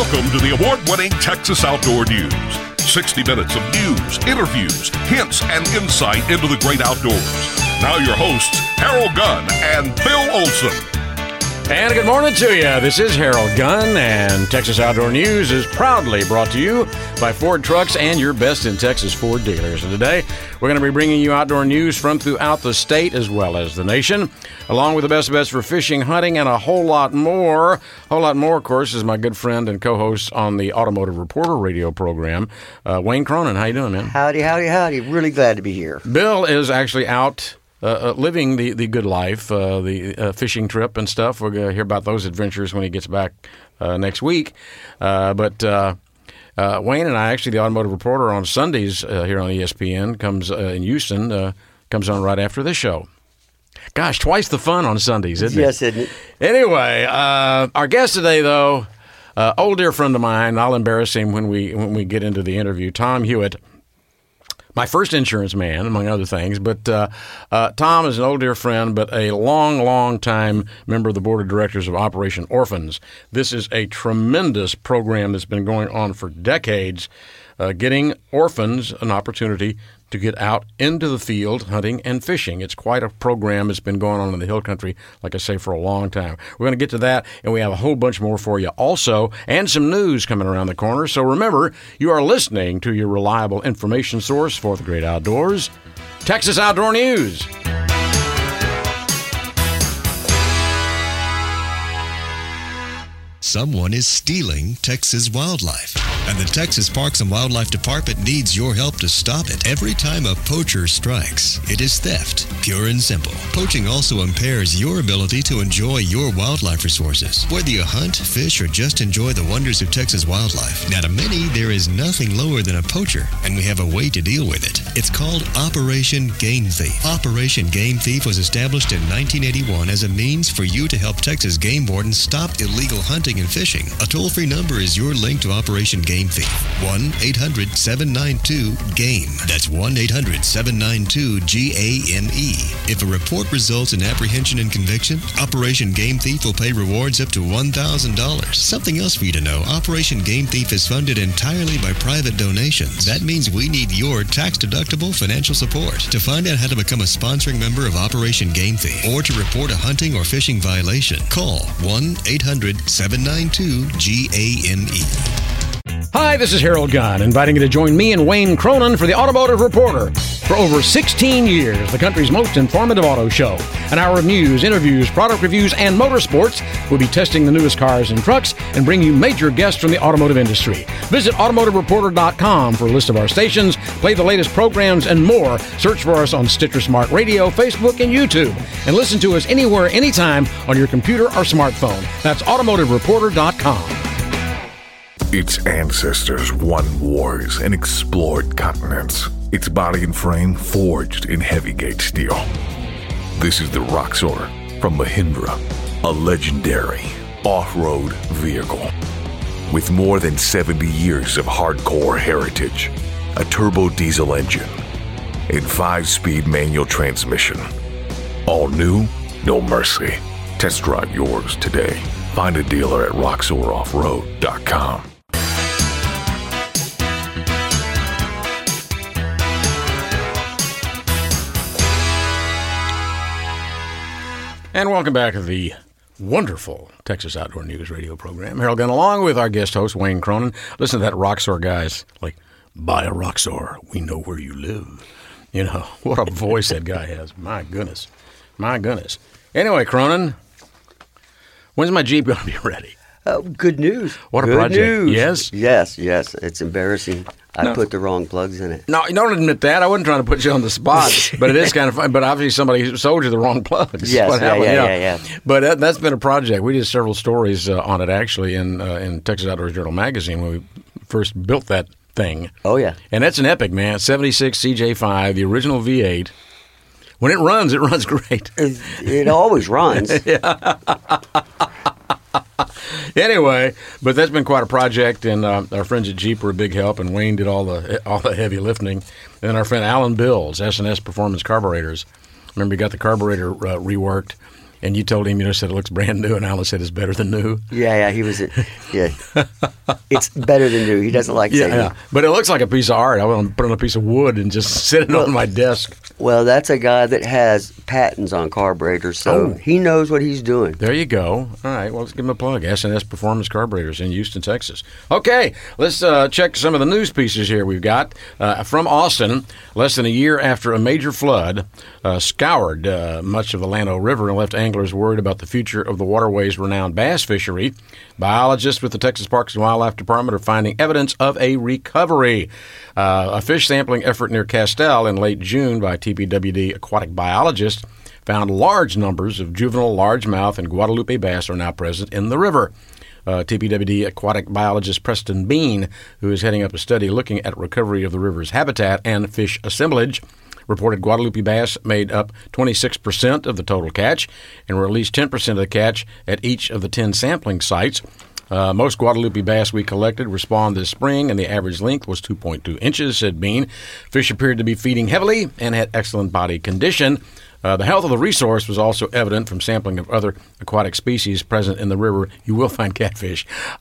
Welcome to the award-winning Texas Outdoor News. 60 minutes of news, interviews, hints, and insight into the great outdoors. Now your hosts, Harold Gunn and Bill Olson. And good morning to you. This is Harold Gunn, and Texas Outdoor News is proudly brought to you by Ford Trucks and your best in Texas Ford dealers. And today, we're going to be bringing you outdoor news from throughout the state as well as the nation, along with the best of best for fishing, hunting, and a whole lot more. A whole lot more, of course, is my good friend and co-host on the Automotive Reporter radio program, Wayne Cronin. How you doing, man? Howdy, howdy, howdy. Really glad to be here. Bill is actually out living the good life, the fishing trip and stuff. We're going to hear about those adventures when he gets back next week. But Wayne and I, actually, the Automotive Reporter on Sundays here on ESPN, comes in Houston, comes on right after this show. Gosh, twice the fun on Sundays, isn't it? Yes, isn't it? Anyway, our guest today, though, old dear friend of mine. I'll embarrass him when we get into the interview. Tom Hewitt. My first insurance man, among other things. But Tom is an old dear friend, but a long time member of the board of directors of Operation Orphans. This is a tremendous program that's been going on for decades, getting orphans an opportunity to get out into the field hunting and fishing. It's quite a program that's been going on in the Hill Country, like I say, for a long time. We're going to get to that, and we have a whole bunch more for you also, and some news coming around the corner. So remember, you are listening to your reliable information source for the great outdoors, Texas Outdoor News. Someone is stealing Texas wildlife, and the Texas Parks and Wildlife Department needs your help to stop it. Every time a poacher strikes, it is theft, pure and simple. Poaching also impairs your ability to enjoy your wildlife resources. Whether you hunt, fish, or just enjoy the wonders of Texas wildlife, now to many, there is nothing lower than a poacher, and we have a way to deal with it. It's called Operation Game Thief. Operation Game Thief was established in 1981 as a means for you to help Texas game wardens stop illegal hunting and fishing. A toll-free number is your link to Operation Game Thief. 1-800-792-GAME. That's 1-800-792-GAME. If a report results in apprehension and conviction, Operation Game Thief will pay rewards up to $1,000. Something else for you to know, Operation Game Thief is funded entirely by private donations. That means we need your tax-deductible financial support. To find out how to become a sponsoring member of Operation Game Thief or to report a hunting or fishing violation, call 1-800-792-GAME. Hi, this is Harold Gunn, inviting you to join me and Wayne Cronin for the Automotive Reporter. For over 16 years, the country's most informative auto show. An hour of news, interviews, product reviews, and motorsports. We'll be testing the newest cars and trucks and bring you major guests from the automotive industry. Visit automotivereporter.com for a list of our stations, play the latest programs, and more. Search for us on Stitcher Smart Radio, Facebook, and YouTube. And listen to us anywhere, anytime on your computer or smartphone. That's automotivereporter.com. Its ancestors won wars and explored continents. Its body and frame forged in heavy-gauge steel. This is the Roxor from Mahindra, a legendary off-road vehicle. With more than 70 years of hardcore heritage, a turbo diesel engine, and 5-speed manual transmission. All new, no mercy. Test drive yours today. Find a dealer at roxoroffroad.com. And welcome back to the wonderful Texas Outdoor News radio program. Harold Gunn, along with our guest host, Wayne Cronin. Listen to that Roxor, guys. Like, buy a Roxor. We know where you live. You know, what a voice that guy has. My goodness. My goodness. Anyway, Cronin, when's my Jeep going to be ready? Good news. What a Good project. News. Yes? Yes. It's embarrassing. I put the wrong plugs in it. No, you don't admit that. I wasn't trying to put you on the spot, but it is kind of fun. But obviously somebody sold you the wrong plugs. Yes, yeah. But that's been a project. We did several stories on it, actually, in Texas Outdoors Journal magazine when we first built that thing. Oh, yeah. And that's an epic, man. 76 CJ5, the original V8. When it runs great. It always runs. Anyway, but that's been quite a project, and our friends at Jeep were a big help, and Wayne did all the heavy lifting. And then our friend Alan Bills, S&S Performance Carburetors. Remember, he got the carburetor reworked, And you told him, said it looks brand new, and Alan said it's better than new. Yeah, he was. Yeah, it's better than new. He doesn't like saying. Yeah, but it looks like a piece of art. I want to put it on a piece of wood and just sit it on my desk. Well, that's a guy that has patents on carburetors, so he knows what he's doing. There you go. All right, well, let's give him a plug. S&S Performance Carburetors in Houston, Texas. Okay, let's check some of the news pieces here we've got. From Austin, less than a year after a major flood scoured much of the Llano River and left anglers worried about the future of the waterway's renowned bass fishery, biologists with the Texas Parks and Wildlife Department are finding evidence of a recovery. A fish sampling effort near Castell in late June by TPWD aquatic biologists found large numbers of juvenile largemouth and Guadalupe bass are now present in the river. TPWD aquatic biologist Preston Bean, who is heading up a study looking at recovery of the river's habitat and fish assemblage, reported Guadalupe bass made up 26% of the total catch and were at least 10% of the catch at each of the 10 sampling sites. Most Guadalupe bass we collected were spawned this spring, and the average length was 2.2 inches, said Bean. Fish appeared to be feeding heavily and had excellent body condition. The health of the resource was also evident from sampling of other aquatic species present in the river. You will find catfish.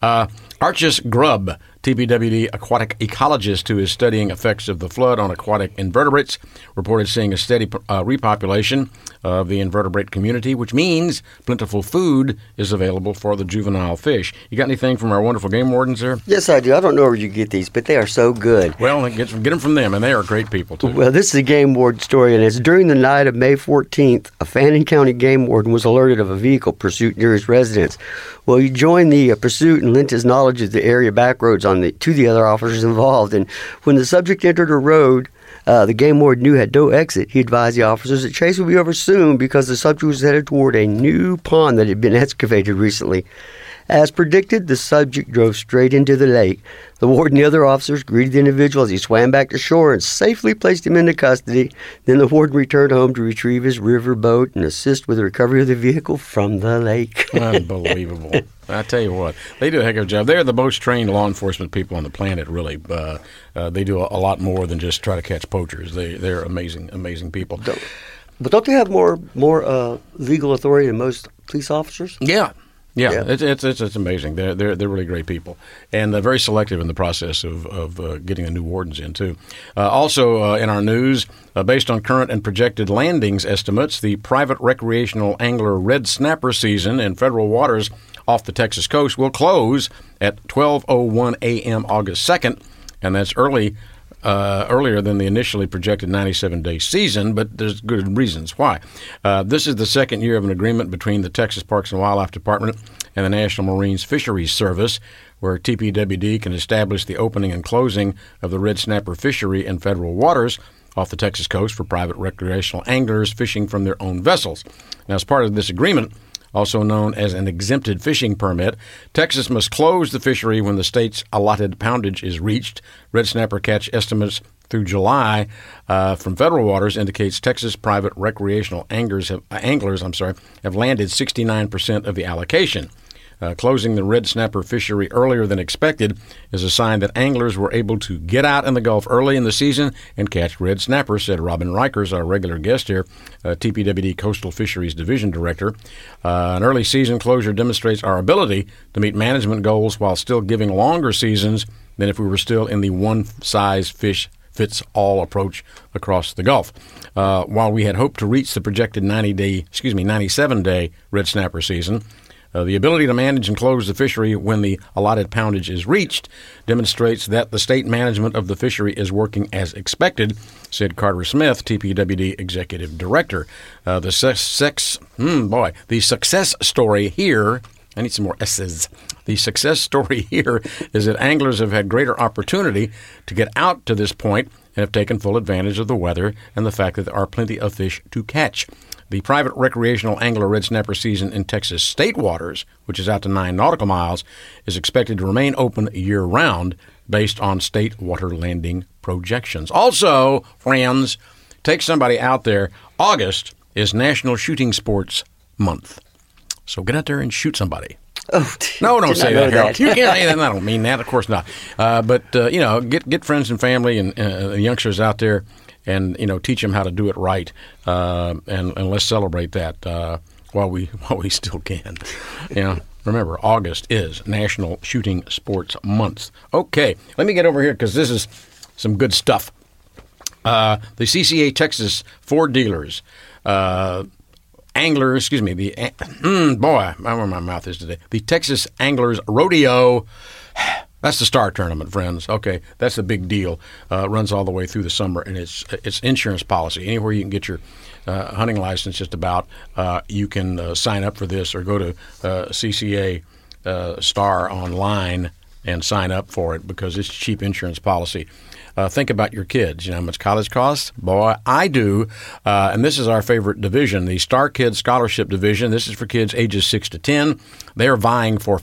Archus Grubb, TPWD aquatic ecologist who is studying effects of the flood on aquatic invertebrates, reported seeing a steady repopulation of the invertebrate community, which means plentiful food is available for the juvenile fish. You got anything from our wonderful game wardens there? Yes, I do. I don't know where you get these, but they are so good. Well, get them from them, and they are great people, too. Well, this is a game warden story, and it's during the night of May 14th, a Fannin County game warden was alerted of a vehicle pursuit near his residence. Well, he joined the pursuit and lent his knowledge of the area back roads to the other officers involved. And when the subject entered a road the game warden knew had no exit, he advised the officers that chase would be over soon because the subject was headed toward a new pond that had been excavated recently. As predicted, the subject drove straight into the lake. The warden and the other officers greeted the individual as he swam back to shore and safely placed him into custody. Then the warden returned home to retrieve his river boat and assist with the recovery of the vehicle from the lake. Unbelievable. I tell you what, they do a heck of a job. They're the most trained law enforcement people on the planet, really. They do a lot more than just try to catch poachers. They're amazing, amazing people. But don't they have more legal authority than most police officers? Yeah. Yeah, it's amazing. They're really great people, and they're very selective in the process of getting the new wardens in too. Also in our news, based on current and projected landings estimates, the private recreational angler red snapper season in federal waters off the Texas coast will close at 12:01 a.m. August 2nd, and that's earlier than the initially projected 97-day season, but there's good reasons why. This is the second year of an agreement between the Texas Parks and Wildlife Department and the National Marine Fisheries Service, where TPWD can establish the opening and closing of the red snapper fishery in federal waters off the Texas coast for private recreational anglers fishing from their own vessels. Now, as part of this agreement, also known as an exempted fishing permit, Texas must close the fishery when the state's allotted poundage is reached. Red snapper catch estimates through July from federal waters indicates Texas private recreational anglers have landed 69% of the allocation. Closing the red snapper fishery earlier than expected is a sign that anglers were able to get out in the Gulf early in the season and catch red snapper, said Robin Rikers, our regular guest here, TPWD Coastal Fisheries Division Director. An early season closure demonstrates our ability to meet management goals while still giving longer seasons than if we were still in the one-size-fits-all approach across the Gulf. While we had hoped to reach the projected 97-day red snapper season, the ability to manage and close the fishery when the allotted poundage is reached demonstrates that the state management of the fishery is working as expected, said Carter Smith, TPWD Executive Director. The success story here, I need some more S's. The success story here is that anglers have had greater opportunity to get out to this point and have taken full advantage of the weather and the fact that there are plenty of fish to catch. The private recreational angler red snapper season in Texas state waters, which is out to 9 nautical miles, is expected to remain open year-round based on state water landing projections. Also, friends, take somebody out there. August is National Shooting Sports Month. So get out there and shoot somebody. Oh, no, don't say that, Harold. That. I don't mean that. Of course not. But get friends and family and youngsters out there and, teach them how to do it right. And let's celebrate that. while we still can. Remember, August is National Shooting Sports Month. Okay, let me get over here because this is some good stuff. The CCA Texas Ford dealers, anglers, boy, I where my mouth is today. The Texas Anglers Rodeo. That's the Star Tournament, friends. Okay, that's a big deal. Runs all the way through the summer, and it's insurance policy. Anywhere you can get your hunting license, just about, you can sign up for this or go to CCA Star online and sign up for it because it's cheap insurance policy. Think about your kids. You know how much college costs? Boy, I do. And this is our favorite division, the Star Kids Scholarship Division. This is for kids ages 6 to 10. They're vying for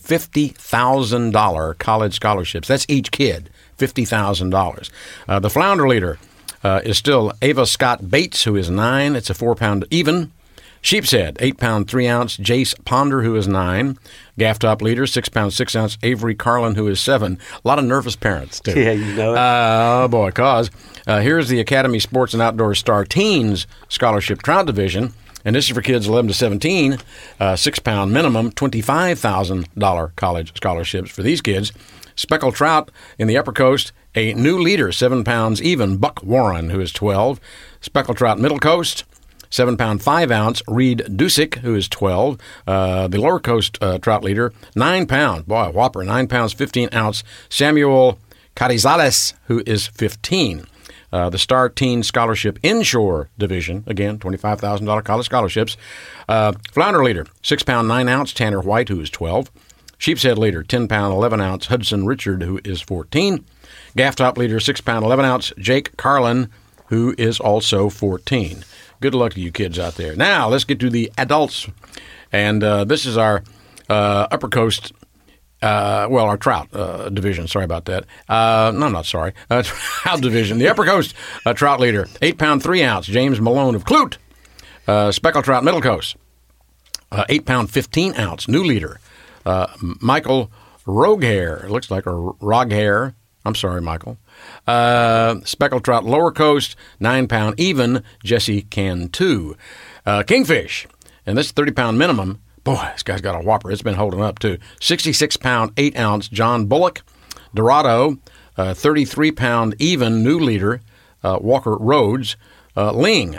$50,000 college scholarships. That's each kid, $50,000. The flounder leader is still Ava Scott Bates, who is 9. It's a 4-pound even. Sheepshead, 8-pound 3-ounce Jace Ponder, who is 9. Gaff top leader, 6-pound 6-ounce Avery Carlin, who is 7. A lot of nervous parents, too. Yeah, you know it. Oh, boy, cause here's the Academy Sports and Outdoor Star Teens Scholarship Trout Division, and this is for kids 11 to 17, 6-pound minimum, $25,000 college scholarships for these kids. Speckled trout in the Upper Coast, a new leader, 7 pounds even, Buck Warren, who is 12. Speckled trout Middle Coast, 7-pound 5-ounce Reed Dusick, who is 12. The Lower Coast trout leader, 9 pounds, boy, a whopper, 9 pounds 15-ounce Samuel Carizales, who is 15. The Star Teen Scholarship Inshore Division, again, $25,000 college scholarships. Flounder leader, 6-pound 9-ounce Tanner White, who is 12. Sheepshead leader, 10-pound 11-ounce Hudson Richard, who is 14. Gaff top leader, 6-pound 11-ounce Jake Carlin, who is also 14. Good luck to you kids out there. Now, let's get to the adults. And this is our Upper Coast, our trout division. Sorry about that. No, I'm not sorry. Trout division. The Upper Coast trout leader, 8-pound 3-ounce James Malone of Clute. Speckled trout Middle Coast, 8-pound 15-ounce new leader, Michael Roguehair. It looks like a Roghair. I'm sorry, Michael. Speckled trout Lower Coast, 9-pound even, Jesse Cantu. Kingfish, and this 30-pound minimum. Boy, this guy's got a whopper. It's been holding up, too. 66-pound 8-ounce John Bullock. Dorado, 33-pound even new leader, Walker Rhodes. Ling,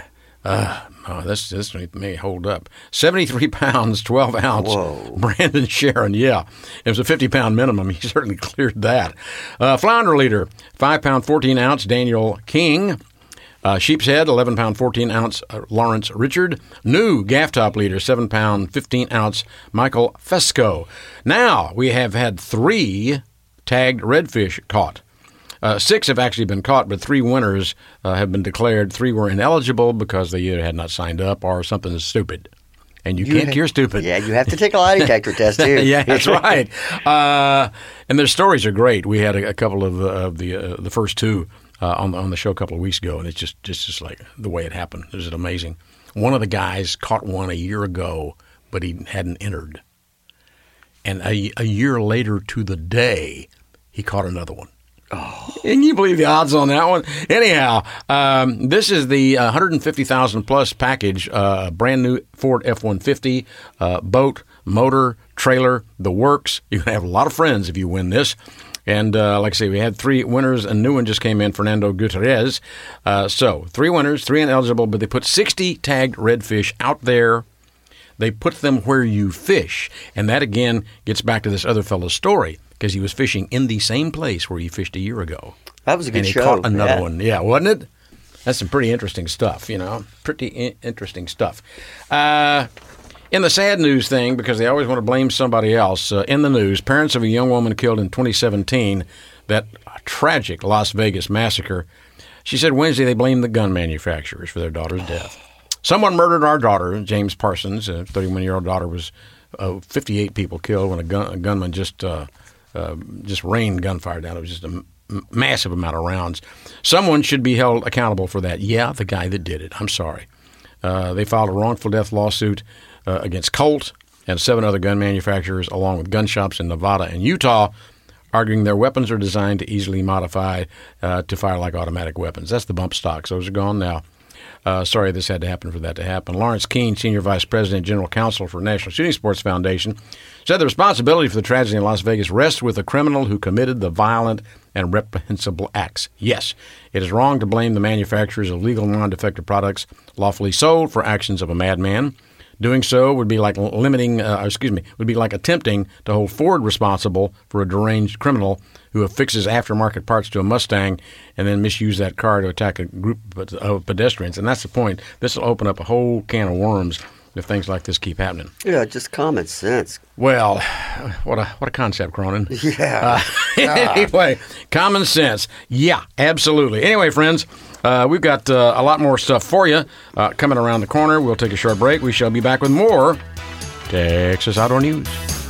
this may hold up. 73 pounds, 12-ounce Brandon Sharon. Yeah, it was a 50-pound minimum. He certainly cleared that. Flounder leader, 5-pound, 14-ounce Daniel King. Sheepshead, 11-pound, 14-ounce Lawrence Richard. New gaff top leader, 7-pound, 15-ounce Michael Fesco. Now, we have had 3 tagged redfish caught. 6 have actually been caught, but 3 winners have been declared. 3 were ineligible because they either had not signed up or something stupid. And you can't cure stupid. Yeah, you have to take a lie detector test, too. Yeah, that's right. And their stories are great. We had a couple of the first 2 on the show a couple of weeks ago, and it's just like the way it happened. It was amazing. One of the guys caught one a year ago, but he hadn't entered. And a year later to the day, he caught another one. Oh. Can you believe the odds on that one? Anyhow, this is the $150,000 plus package, brand new Ford F-150, boat, motor, trailer, the works. You're going to have a lot of friends if you win this. And like I say, we had 3 winners. A new one just came in, Fernando Gutierrez. So 3 winners, 3 ineligible, but they put 60 tagged redfish out there. They put them where you fish. And that, again, gets back to this other fellow's story, because he was fishing in the same place where he fished a year ago. That was a good show. And he caught another one. Yeah, wasn't it? That's some pretty interesting stuff, you know. Pretty interesting stuff. In the sad news thing, because they always want to blame somebody else, in the news, parents of a young woman killed in 2017, that tragic Las Vegas massacre, she said Wednesday they blamed the gun manufacturers for their daughter's death. Someone murdered our daughter, James Parsons. A 31-year-old daughter was 58 people killed when a gunman just rained gunfire down. It was just a massive amount of rounds. Someone should be held accountable for that. Yeah, the guy that did it. I'm sorry. They filed a wrongful death lawsuit against Colt and 7 other gun manufacturers, along with gun shops in Nevada and Utah, arguing their weapons are designed to easily modify to fire like automatic weapons. That's the bump stocks. Those are gone now. Sorry this had to happen for that to happen. Lawrence Keene, Senior Vice President and General Counsel for National Shooting Sports Foundation, said the responsibility for the tragedy in Las Vegas rests with the criminal who committed the violent and reprehensible acts. Yes, it is wrong to blame the manufacturers of legal non-defective products lawfully sold for actions of a madman. Doing so would be like attempting to hold Ford responsible for a deranged criminal who affixes aftermarket parts to a Mustang and then misuse that car to attack a group of pedestrians. And that's the point. This will open up a whole can of worms if things like this keep happening. Yeah, just common sense. Well, what a concept, Cronin. Yeah. Anyway, common sense. Yeah, absolutely. Anyway, friends, we've got a lot more stuff for you coming around the corner. We'll take a short break. We shall be back with more Texas Outdoor News.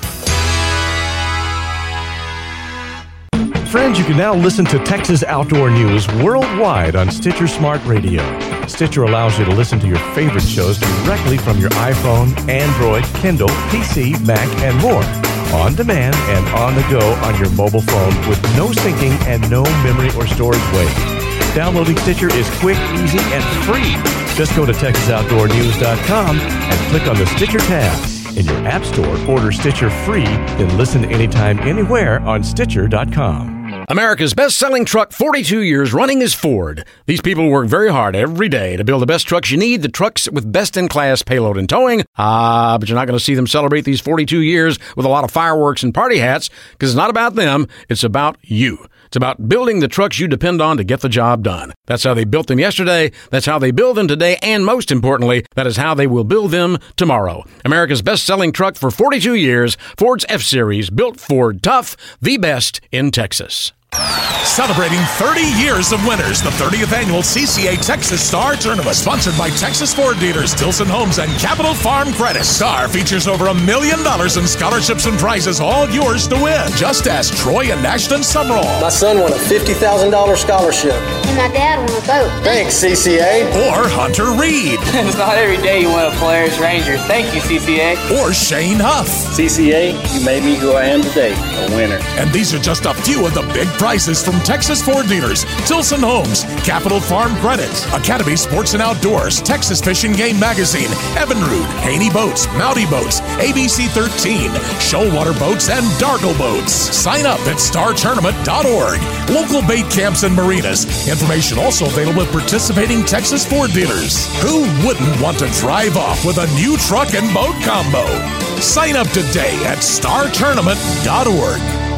Friends, you can now listen to Texas Outdoor News worldwide on Stitcher Smart Radio. Stitcher allows you to listen to your favorite shows directly from your iPhone, Android, Kindle, PC, Mac, and more. On demand and on the go on your mobile phone with no syncing and no memory or storage waste. Downloading Stitcher is quick, easy, and free. Just go to TexasOutdoorNews.com and click on the Stitcher tab. In your App Store, order Stitcher free, then listen anytime, anywhere on Stitcher.com. America's best-selling truck 42 years running is Ford. These people work very hard every day to build the best trucks you need, the trucks with best-in-class payload and towing. But you're not going to see them celebrate these 42 years with a lot of fireworks and party hats, because it's not about them, it's about you. It's about building the trucks you depend on to get the job done. That's how they built them yesterday, that's how they build them today, and most importantly, that is how they will build them tomorrow. America's best-selling truck for 42 years, Ford's F-Series, built Ford tough, the best in Texas. Celebrating 30 years of winners, the 30th annual CCA Texas Star Tournament, sponsored by Texas Ford dealers Tilson Homes and Capital Farm Credit. Star features over $1 million in scholarships and prizes, all yours to win. Just ask Troy and Ashton Summerall. My son won a $50,000 scholarship. And my dad won a boat. Thanks, CCA. Or Hunter Reed. It's not every day you win a Polaris Ranger. Thank you, CCA. Or Shane Huff. CCA, you made me who I am today, a winner. And these are just a few of the big prizes from Texas Ford dealers, Tilson Homes, Capital Farm Credit, Academy Sports and Outdoors, Texas Fish and Game Magazine, Evinrude, Haney Boats, Mouty Boats, ABC 13, Shoalwater Boats, and Dargle Boats. Sign up at startournament.org. Local bait camps and marinas. Information also available at participating Texas Ford dealers. Who wouldn't want to drive off with a new truck and boat combo? Sign up today at startournament.org.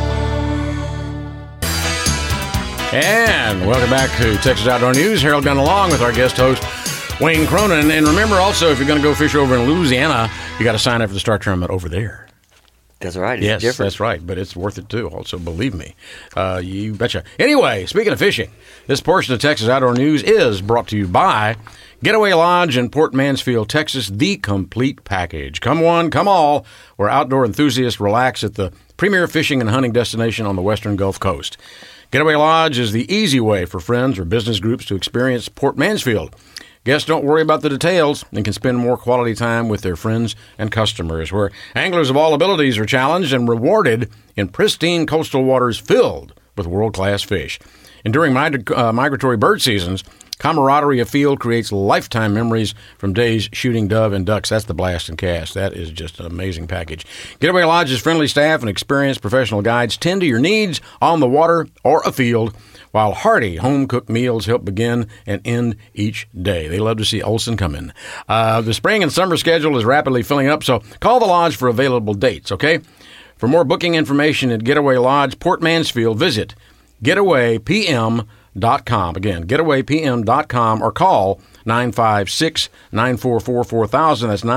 And welcome back to Texas Outdoor News. Harold Gunn along with our guest host, Wayne Cronin. And remember also, if you're going to go fish over in Louisiana, you got to sign up for the Star Tournament over there. That's right. It's yes, different. That's right. But it's worth it, too. Also, believe me. You betcha. Anyway, speaking of fishing, this portion of Texas Outdoor News is brought to you by Getaway Lodge in Port Mansfield, Texas, the complete package. Come one, come all, where outdoor enthusiasts relax at the premier fishing and hunting destination on the western Gulf Coast. Getaway Lodge is the easy way for friends or business groups to experience Port Mansfield. Guests don't worry about the details and can spend more quality time with their friends and customers, where anglers of all abilities are challenged and rewarded in pristine coastal waters filled with world-class fish. And during migratory bird seasons, camaraderie afield creates lifetime memories from days shooting dove and ducks. That's the blast and cast. That is just an amazing package. Getaway Lodge's friendly staff and experienced professional guides tend to your needs on the water or afield, while hearty home-cooked meals help begin and end each day. They love to see Olsen come in. The spring and summer schedule is rapidly filling up, so call the Lodge for available dates, okay? For more booking information at Getaway Lodge, Port Mansfield, visit getawaypm.com. Again, getawaypm.com, or call 956-944-4000. That's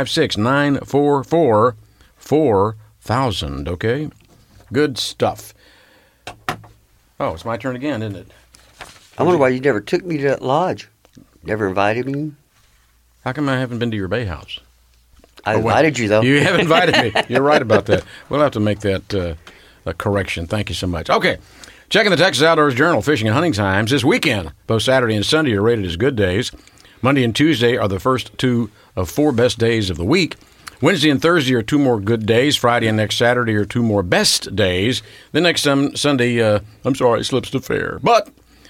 956-944-4000, okay? Good stuff. Oh, it's my turn again, isn't it? I wonder why you never took me to that lodge. Never invited me. How come I haven't been to your bay house? I invited you, though. You have invited me. You're right about that. We'll have to make that a correction. Thank you so much. Okay. Checking the Texas Outdoors Journal Fishing and Hunting Times this weekend. Both Saturday and Sunday are rated as good days. Monday and Tuesday are the first two of 4 best days of the week. Wednesday and Thursday are 2 more good days. Friday and next Saturday are 2 more best days. Then next Sunday, slips to fair. But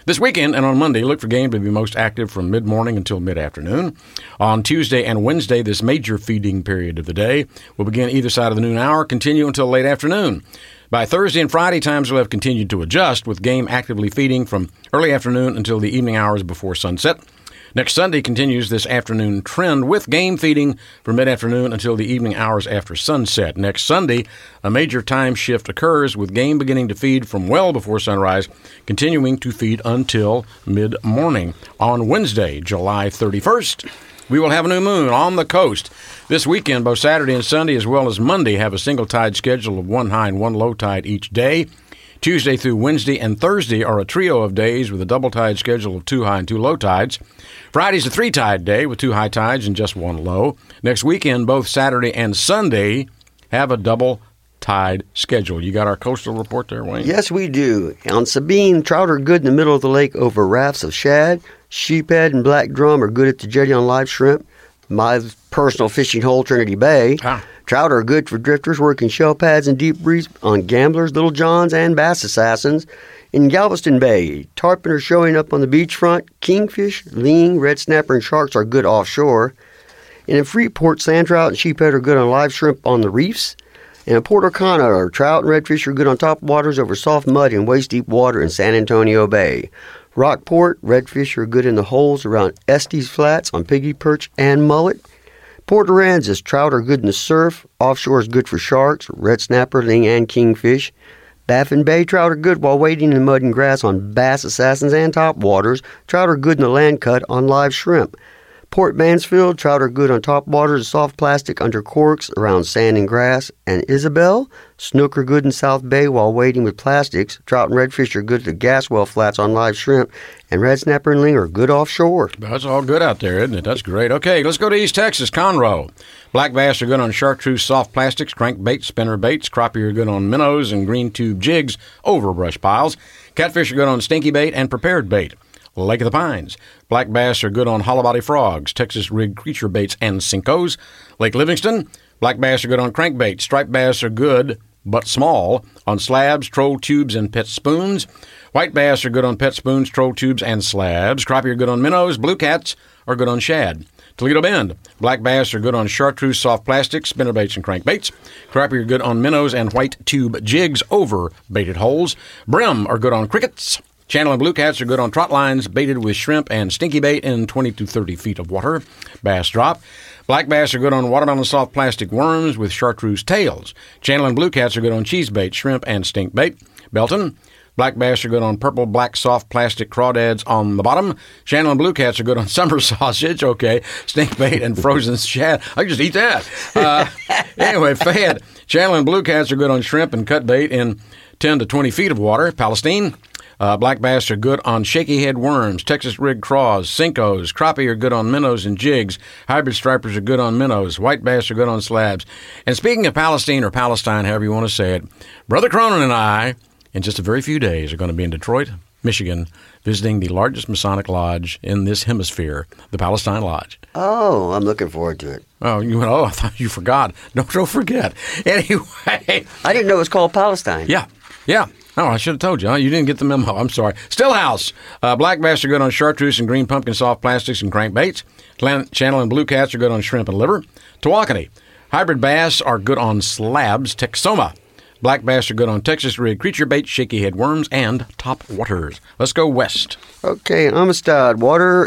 This weekend and on Monday, look for game to be most active from mid-morning until mid-afternoon. On Tuesday and Wednesday, this major feeding period of the day will begin either side of the noon hour, continue until late afternoon. By Thursday and Friday, times will have continued to adjust, with game actively feeding from early afternoon until the evening hours before sunset. Next Sunday continues this afternoon trend with game feeding from mid-afternoon until the evening hours after sunset. Next Sunday, a major time shift occurs with game beginning to feed from well before sunrise, continuing to feed until mid-morning. On Wednesday, July 31st, we will have a new moon on the coast. This weekend, both Saturday and Sunday, as well as Monday, have a single tide schedule of one high and one low tide each day. Tuesday through Wednesday and Thursday are a trio of days with a double tide schedule of 2 high and 2 low tides. Friday's a 3-tide day with 2 high tides and just 1 low. Next weekend, both Saturday and Sunday have a double tide schedule. You got our coastal report there, Wayne? Yes, we do. On Sabine, trout are good in the middle of the lake over rafts of shad. Sheephead and black drum are good at the jetty on live shrimp. My personal fishing hole, Trinity Bay. Trout are good for drifters working shell pads and deep reefs on gamblers, little johns, and bass assassins. In Galveston Bay, tarpon are showing up on the beachfront. Kingfish, ling, red snapper, and sharks are good offshore. And in Freeport, sand trout and sheephead are good on live shrimp on the reefs. And in Port Arcana, trout and redfish are good on top waters over soft mud in waist-deep water in San Antonio Bay. Rockport, redfish are good in the holes around Estes Flats on piggy perch and mullet. Port Aransas, trout are good in the surf. Offshore is good for sharks, red snapper, ling, and kingfish. Baffin Bay, trout are good while wading in mud and grass on bass assassins and top waters. Trout are good in the land cut on live shrimp. Port Mansfield, trout are good on top waters and soft plastic under corks around sand and grass. And Isabel, snook are good in South Bay while wading with plastics. Trout and redfish are good at the Gaswell Flats on live shrimp. And red snapper and ling are good offshore. That's all good out there, isn't it? That's great. Okay, let's go to East Texas, Conroe. Black bass are good on chartreuse soft plastics, crankbait, spinner baits. Crappie are good on minnows and green tube jigs over brush piles. Catfish are good on stinky bait and prepared bait. Lake of the Pines. Black bass are good on hollow body frogs, Texas rig creature baits, and Cincos. Lake Livingston. Black bass are good on crankbait. Striped bass are good, but small, on slabs, troll tubes, and pet spoons. White bass are good on pet spoons, troll tubes, and slabs. Crappie are good on minnows. Blue cats are good on shad. Toledo Bend. Black bass are good on chartreuse soft plastics, spinnerbaits, and crankbaits. Crappie are good on minnows and white tube jigs over baited holes. Brim are good on crickets. Channel and blue cats are good on trot lines baited with shrimp and stinky bait in 20 to 30 feet of water. Bass drop. Black bass are good on watermelon soft plastic worms with chartreuse tails. Channel and blue cats are good on cheese bait, shrimp, and stink bait. Belton. Black bass are good on purple black soft plastic crawdads on the bottom. Channel and blue cats are good on summer sausage, okay, stink bait, and frozen shad. I can just eat that. Anyway, Fayette. Channel and blue cats are good on shrimp and cut bait in 10 to 20 feet of water. Palestine. Black bass are good on shaky head worms, Texas rig craws, Cincos. Crappie are good on minnows and jigs. Hybrid stripers are good on minnows. White bass are good on slabs. And speaking of Palestine or Palestine, however you want to say it, Brother Cronin and I, in just a very few days, are going to be in Detroit, Michigan, visiting the largest Masonic lodge in this hemisphere, the Palestine Lodge. Oh, I'm looking forward to it. Oh, I thought you forgot. No, don't forget. Anyway. I didn't know it was called Palestine. Yeah. Oh, I should have told you. Huh? You didn't get the memo. I'm sorry. Stillhouse. Black bass are good on chartreuse and green pumpkin soft plastics and crankbaits. Channel and blue cats are good on shrimp and liver. Tawakoni. Hybrid bass are good on slabs. Texoma. Black bass are good on Texas rig creature bait, shaky head worms, and top waters. Let's go west. Okay, Amistad.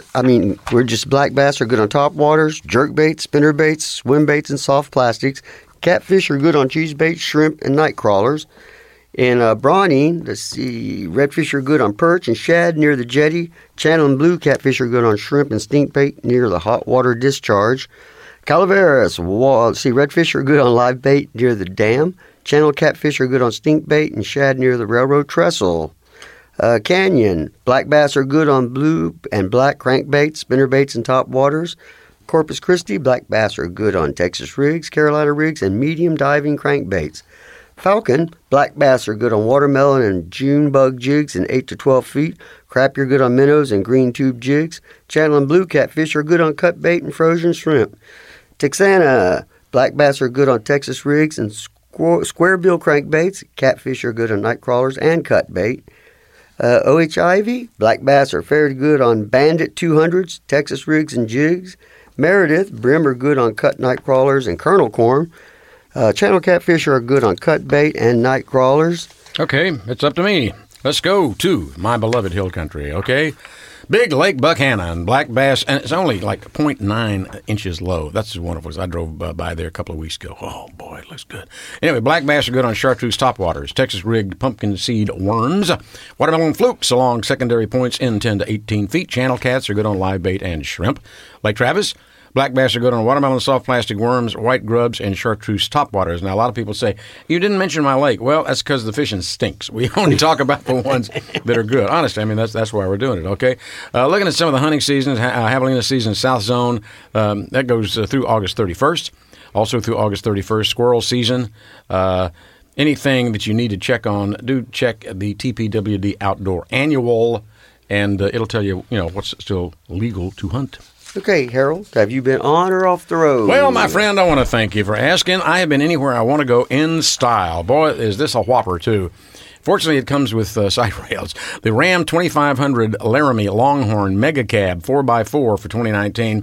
We're just black bass are good on top waters, jerk baits, spinner baits, swim baits, and soft plastics. Catfish are good on cheese baits, shrimp, and night crawlers. In Brawny, let's see, redfish are good on perch and shad near the jetty. Channel and blue catfish are good on shrimp and stink bait near the hot water discharge. Calaveras, redfish are good on live bait near the dam. Channel catfish are good on stink bait and shad near the railroad trestle. Canyon, black bass are good on blue and black crankbaits, spinner baits, and top waters. Corpus Christi, black bass are good on Texas rigs, Carolina rigs, and medium diving crankbaits. Falcon, black bass are good on watermelon and June bug jigs in 8 to 12 feet. Crappie are good on minnows and green tube jigs. Channel and blue catfish are good on cut bait and frozen shrimp. Texana, black bass are good on Texas rigs and square bill crankbaits. Catfish are good on night crawlers and cut bait. O.H. Ivy, black bass are fairly good on Bandit 200s, Texas rigs and jigs. Meredith, brim are good on cut night crawlers and kernel corn. Channel catfish are good on cut bait and night crawlers. Okay, it's up to me. Let's go to my beloved hill country, okay? Big Lake Buckhannon, black bass, and it's only like 0.9 inches low. That's one of those. I drove by there a couple of weeks ago. Oh, boy, it looks good. Anyway, black bass are good on chartreuse topwaters, Texas rigged pumpkin seed worms, watermelon flukes along secondary points in 10 to 18 feet. Channel cats are good on live bait and shrimp. Lake Travis, black bass are good on watermelon soft plastic worms, white grubs, and chartreuse topwaters. Now, a lot of people say, you didn't mention my lake. Well, that's because the fishing stinks. We only talk about the ones that are good. Honestly, I mean, that's why we're doing it, okay? Looking at some of the hunting seasons, javelina season, South Zone, that goes through August 31st. Also through August 31st, squirrel season. Anything that you need to check on, do check the TPWD Outdoor Annual, and it'll tell you, what's still legal to hunt. Okay, Harold, have you been on or off the road? Well, my friend, I want to thank you for asking. I have been anywhere I want to go in style. Boy, is this a whopper, too. Fortunately, it comes with side rails. The Ram 2500 Laramie Longhorn Mega Cab 4x4 for 2019,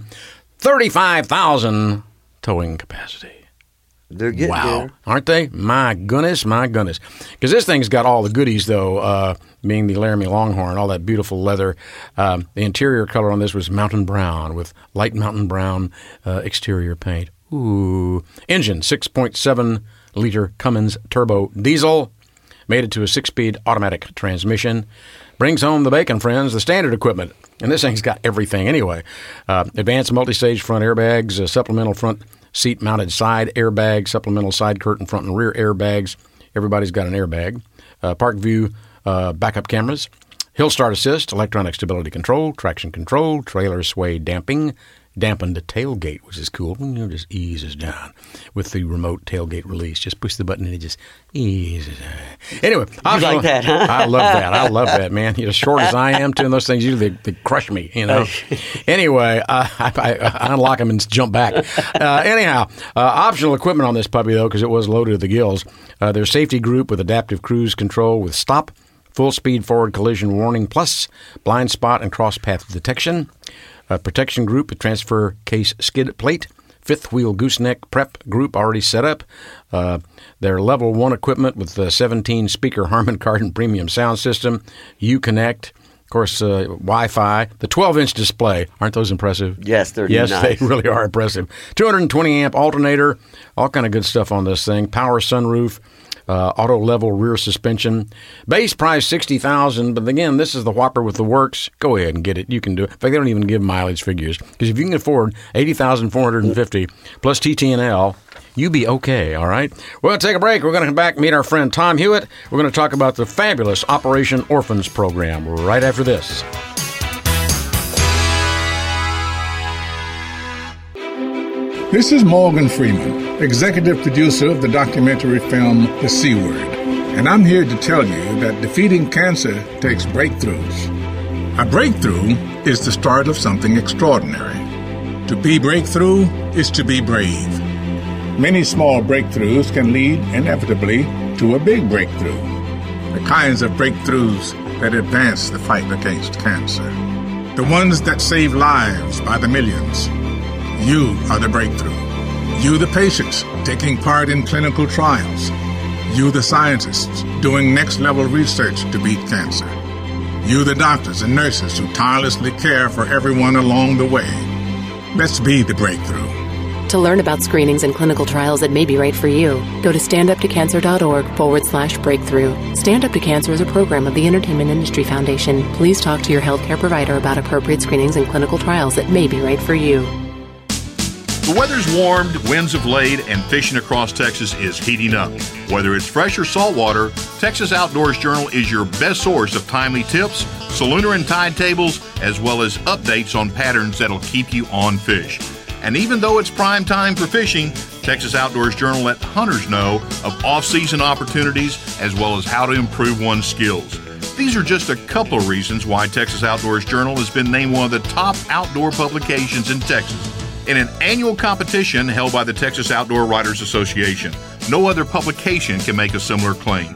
35,000 towing capacity. They're getting there. Aren't they? My goodness. Because this thing's got all the goodies, though, being the Laramie Longhorn, all that beautiful leather. The interior color on this was mountain brown with light mountain brown exterior paint. Ooh. Engine, 6.7-liter Cummins turbo diesel. Made it to a 6-speed automatic transmission. Brings home the bacon, friends, the standard equipment. And this thing's got everything anyway. Advanced multi-stage front airbags, supplemental front seat-mounted side airbag, supplemental side curtain front and rear airbags. Everybody's got an airbag. Park view backup cameras. Hill start assist, electronic stability control, traction control, trailer sway damping, dampened tailgate, which is cool. It just eases down with the remote tailgate release. Just push the button and it just eases down. Anyway, you like that, huh? I love that, man. As short as I am, too, and those things usually they crush me, Anyway, I unlock them and jump back. Optional equipment on this puppy, though, because it was loaded to the gills. There's safety group with adaptive cruise control with stop, full speed forward collision warning, plus blind spot and cross path detection. Protection group with transfer case skid plate, fifth wheel gooseneck prep group already set up. Their level 1 equipment with the 17 speaker Harman Kardon premium sound system, Uconnect, of course, Wi-Fi, the 12-inch display. Aren't those impressive? Yes, they're nice. Yes, they really are impressive. 220 amp alternator, all kind of good stuff on this thing. Power sunroof. Auto level rear suspension. Base price $60,000, but again, this is the whopper with the works. Go ahead and get it. You can do it. In fact, they don't even give mileage figures, because if you can afford $80,450 plus TT&L, you be okay. All right. We're going to take a break. We're going to come back and meet our friend Tom Hewitt. We're going to talk about the fabulous Operation Orphans program right after this. This is Morgan Freeman, executive producer of the documentary film The C Word, and I'm here to tell you that defeating cancer takes breakthroughs. A breakthrough is the start of something extraordinary. To be breakthrough is to be brave. Many small breakthroughs can lead inevitably to a big breakthrough. The kinds of breakthroughs that advance the fight against cancer. The ones that save lives by the millions. You are the breakthrough. You, the patients, taking part in clinical trials. You, the scientists, doing next-level research to beat cancer. You, the doctors and nurses who tirelessly care for everyone along the way. Let's be the breakthrough. To learn about screenings and clinical trials that may be right for you, go to standuptocancer.org/breakthrough. Stand Up to Cancer is a program of the Entertainment Industry Foundation. Please talk to your healthcare provider about appropriate screenings and clinical trials that may be right for you. The weather's warmed, winds have laid, and fishing across Texas is heating up. Whether it's fresh or saltwater, Texas Outdoors Journal is your best source of timely tips, salooner and tide tables, as well as updates on patterns that'll keep you on fish. And even though it's prime time for fishing, Texas Outdoors Journal let hunters know of off-season opportunities as well as how to improve one's skills. These are just a couple of reasons why Texas Outdoors Journal has been named one of the top outdoor publications in Texas in an annual competition held by the Texas Outdoor Writers Association. No other publication can make a similar claim. Prove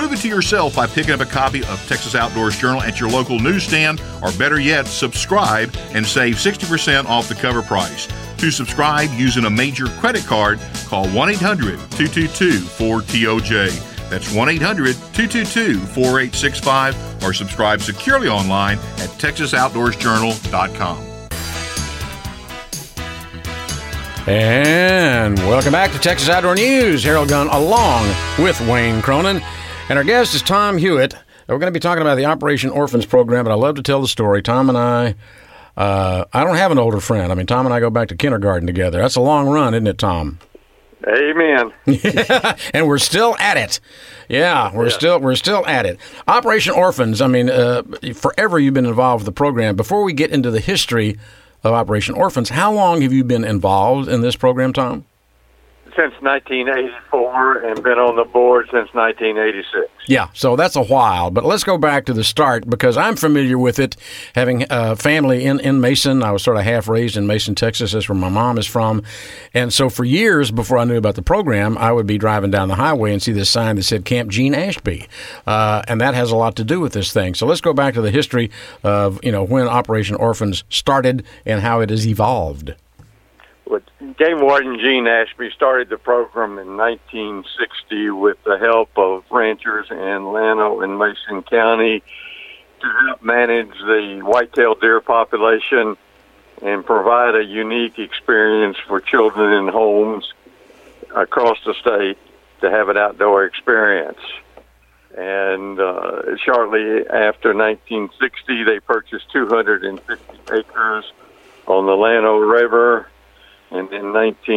Prove it to yourself by picking up a copy of Texas Outdoors Journal at your local newsstand, or better yet, subscribe and save 60% off the cover price. To subscribe using a major credit card, call 1-800-222-4TOJ. That's 1-800-222-4865, or subscribe securely online at TexasOutdoorsJournal.com. And welcome back to Texas Outdoor News. Harold Gunn along with Wayne Cronin. And our guest is Tom Hewitt. We're going to be talking about the Operation Orphans program, but I love to tell the story. Tom and I don't have an older friend. I mean, Tom and I go back to kindergarten together. That's a long run, isn't it, Tom? Amen. And we're still at it. Yeah, we're still at it. Operation Orphans, I mean, forever you've been involved with the program. Before we get into the history of Operation Orphans, how long have you been involved in this program, Tom? Since 1984, and been on the board since 1986. Yeah, so that's a while. But let's go back to the start, because I'm familiar with it, having family in Mason. I was sort of half raised in Mason, Texas. That's where my mom is from. And so for years before I knew about the program, I would be driving down the highway and see this sign that said Camp Gene Ashby. And that has a lot to do with this thing. So let's go back to the history of, when Operation Orphans started and how it has evolved. Game Warden Gene Ashby started the program in 1960 with the help of ranchers in Llano and Mason County to help manage the whitetail deer population and provide a unique experience for children in homes across the state to have an outdoor experience. And shortly after 1960, they purchased 250 acres on the Llano River. And in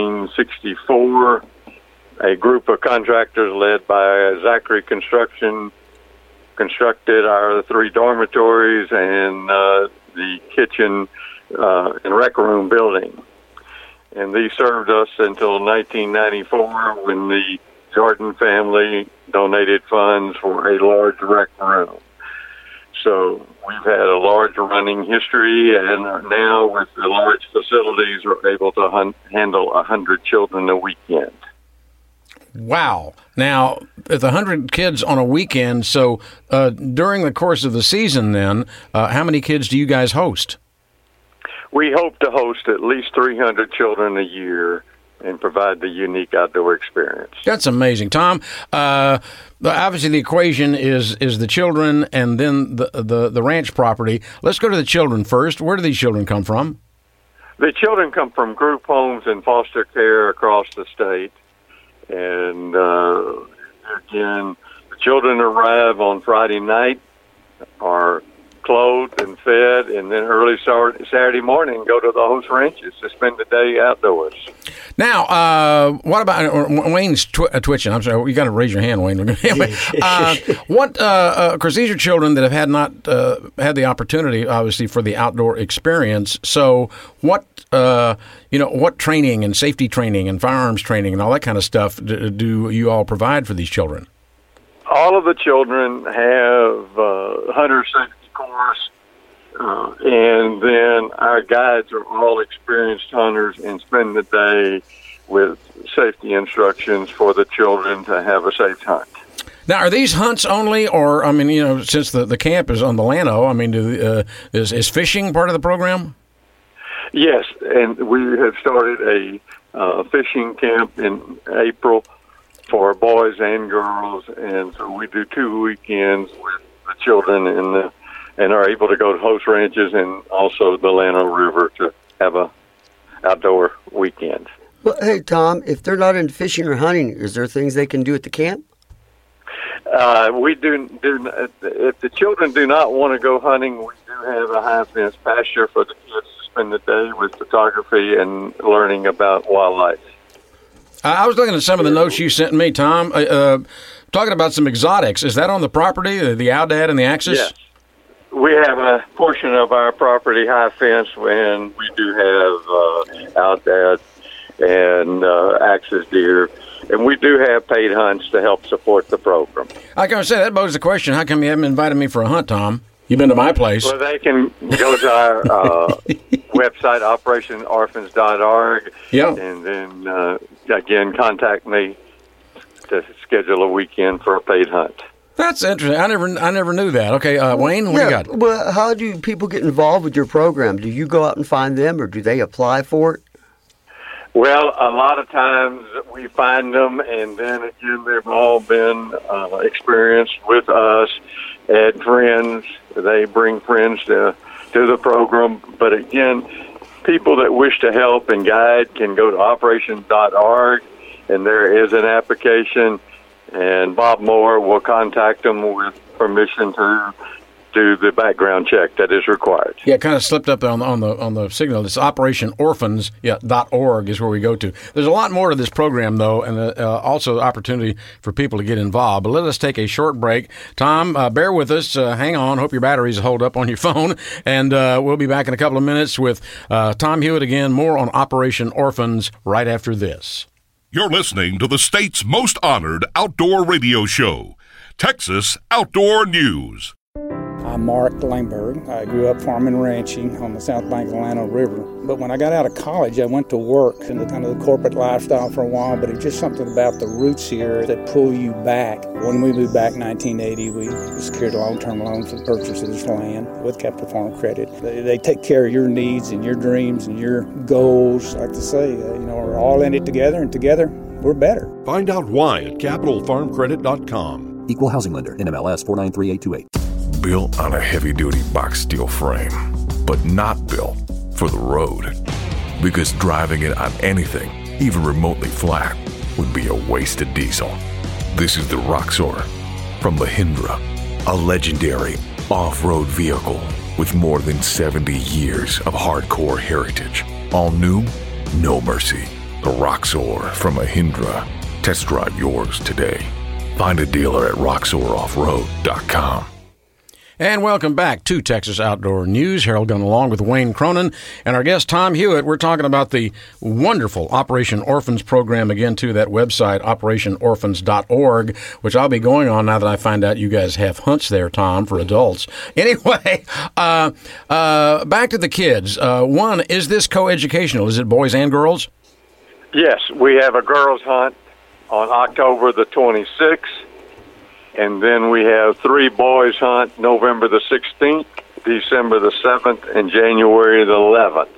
1964, a group of contractors led by Zachary Construction constructed our 3 dormitories and the kitchen and rec room building. And these served us until 1994, when the Jordan family donated funds for a large rec room. So we've had a large running history, and now with the large facilities, we're able to handle 100 children a weekend. Wow. Now, with 100 kids on a weekend, so during the course of the season then, how many kids do you guys host? We hope to host at least 300 children a year and provide the unique outdoor experience. That's amazing. Tom, obviously the equation is the children and then the ranch property. Let's go to the children first. Where do these children come from? The children come from group homes and foster care across the state. And again, the children arrive on Friday night, are clothed and fed, and then early Saturday morning go to the host ranches to spend the day outdoors. Now, what about Wayne's twitching? I'm sorry, you got to raise your hand, Wayne. What? Of course, these are children that have not had the opportunity, obviously, for the outdoor experience. So, what training and safety training and firearms training and all that kind of stuff do you all provide for these children? All of the children have hunter safety course, and then our guides are all experienced hunters and spend the day with safety instructions for the children to have a safe hunt. Now, are these hunts only, or, I mean, since the camp is on the Llano, I mean, is fishing part of the program? Yes, and we have started a fishing camp in April for boys and girls, and so we do 2 weekends with the children and are able to go to host ranches and also the Llano River to have a outdoor weekend. Well, hey, Tom, if they're not into fishing or hunting, is there things they can do at the camp? We do. If the children do not want to go hunting, we do have a high fence pasture for the kids to spend the day with photography and learning about wildlife. I was looking at some of the notes you sent me, Tom, talking about some exotics. Is that on the property, the Aoudad and the Axis? Yes. We have a portion of our property high fence, and we do have Aoudad and Axis deer, and we do have paid hunts to help support the program. I can say that poses the question: how come you haven't invited me for a hunt, Tom? You've been to my place. Well, they can go to our website, operationorphans.org, and then again contact me to schedule a weekend for a paid hunt. That's interesting. I never knew that. Okay, Wayne, what do you got? Well, how do people get involved with your program? Do you go out and find them, or do they apply for it? Well, a lot of times we find them, and then again, they've all been experienced with us, had friends. They bring friends to the program. But again, people that wish to help and guide can go to operation.org, and there is an application, and Bob Moore will contact them with permission to do the background check that is required. Yeah, it kind of slipped up on the signal. It's operationorphans.org is where we go to. There's a lot more to this program, though, and also the opportunity for people to get involved. But let us take a short break. Tom, bear with us. Hang on. Hope your batteries hold up on your phone. And we'll be back in a couple of minutes with Tom Hewitt again. More on Operation Orphans right after this. You're listening to the state's most honored outdoor radio show, Texas Outdoor News. I'm Mark Langberg. I grew up farming and ranching on the south bank of the Llano River. But when I got out of college, I went to work in the kind of the corporate lifestyle for a while, but it's just something about the roots here that pull you back. When we moved back in 1980, we secured a long-term loan for the purchase of this land with Capital Farm Credit. They take care of your needs and your dreams and your goals. Like to say, we're all in it together, and together we're better. Find out why at CapitalFarmCredit.com. Equal Housing Lender, NMLS 493828. Built on a heavy-duty box steel frame, but not built for the road. Because driving it on anything, even remotely flat, would be a waste of diesel. This is the Roxor from Mahindra, a legendary off-road vehicle with more than 70 years of hardcore heritage. All new, no mercy. The Roxor from Mahindra. Test drive yours today. Find a dealer at roxoroffroad.com. And welcome back to Texas Outdoor News. Harold Gunn along with Wayne Cronin and our guest Tom Hewitt. We're talking about the wonderful Operation Orphans program, again, to that website, operationorphans.org, which I'll be going on now that I find out you guys have hunts there, Tom, for adults. Anyway, back to the kids. One, is this coeducational? Is it boys and girls? Yes, we have a girls' hunt on October the 26th. And then we have 3 boys hunt November the 16th, December the 7th, and January the 11th.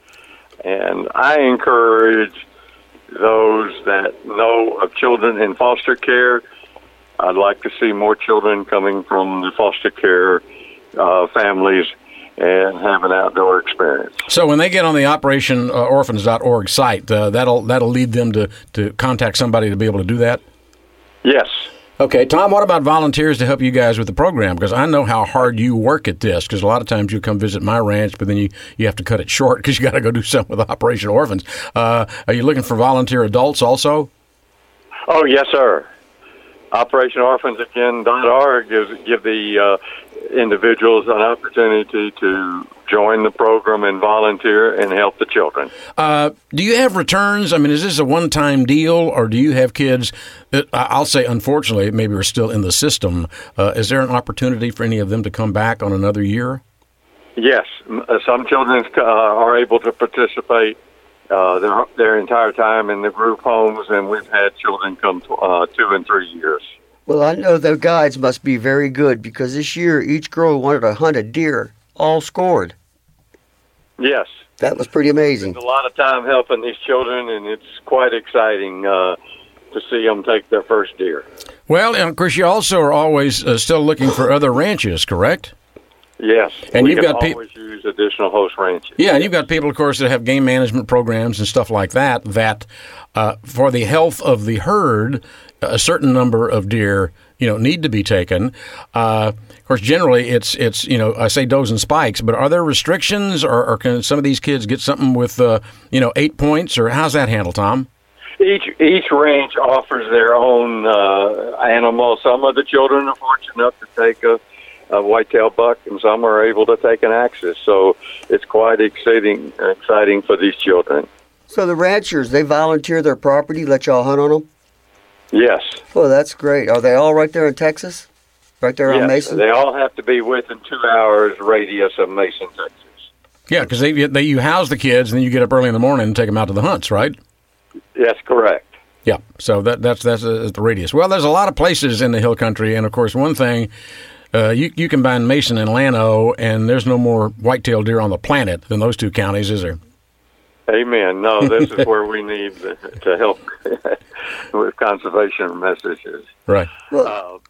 And I encourage those that know of children in foster care. I'd like to see more children coming from the foster care families and have an outdoor experience. So when they get on the operationorphans.org site, that'll lead them to contact somebody to be able to do that? Yes. Okay, Tom, what about volunteers to help you guys with the program? Because I know how hard you work at this, because a lot of times you come visit my ranch, but then you have to cut it short because you got to go do something with Operation Orphans. Are you looking for volunteer adults also? Oh, yes, sir. OperationOrphans.org give the individuals an opportunity to join the program and volunteer and help the children. Do you have returns? I mean, is this a one-time deal, or do you have kids that, I'll say, unfortunately, maybe are still in the system? Is there an opportunity for any of them to come back on another year? Yes. Some children are able to participate their entire time in the group homes, and we've had children come 2 and 3 years. Well, I know the guides must be very good, because this year each girl who wanted to hunt a deer all scored. Yes. That was pretty amazing. There's a lot of time helping these children, and it's quite exciting to see them take their first deer. Well, and of course, you also are always still looking for other ranches, correct? Yes, and we can always use additional host ranches. Yeah, and you've got people, of course, that have game management programs and stuff like that, for the health of the herd, a certain number of deer, need to be taken. Of course, generally, it's I say does and spikes, but are there restrictions, or can some of these kids get something with, 8 points, or how's that handled, Tom? Each ranch offers their own animal. Some of the children are fortunate enough to take a whitetail buck, and some are able to take an axis. So it's quite exciting for these children. So the ranchers, they volunteer their property, let y'all hunt on them? Yes. Oh, that's great. Are they all right there in Texas? Right there on Mason? They all have to be within 2 hours radius of Mason, Texas. Yeah, because you house the kids, and then you get up early in the morning and take them out to the hunts, right? Yes, correct. Yeah, so that's the radius. Well, there's a lot of places in the hill country, and of course, one thing you combine Mason and Llano, and there's no more white-tailed deer on the planet than those two counties, is there? Amen. No, this is where we need to help with conservation messages. Right. Well,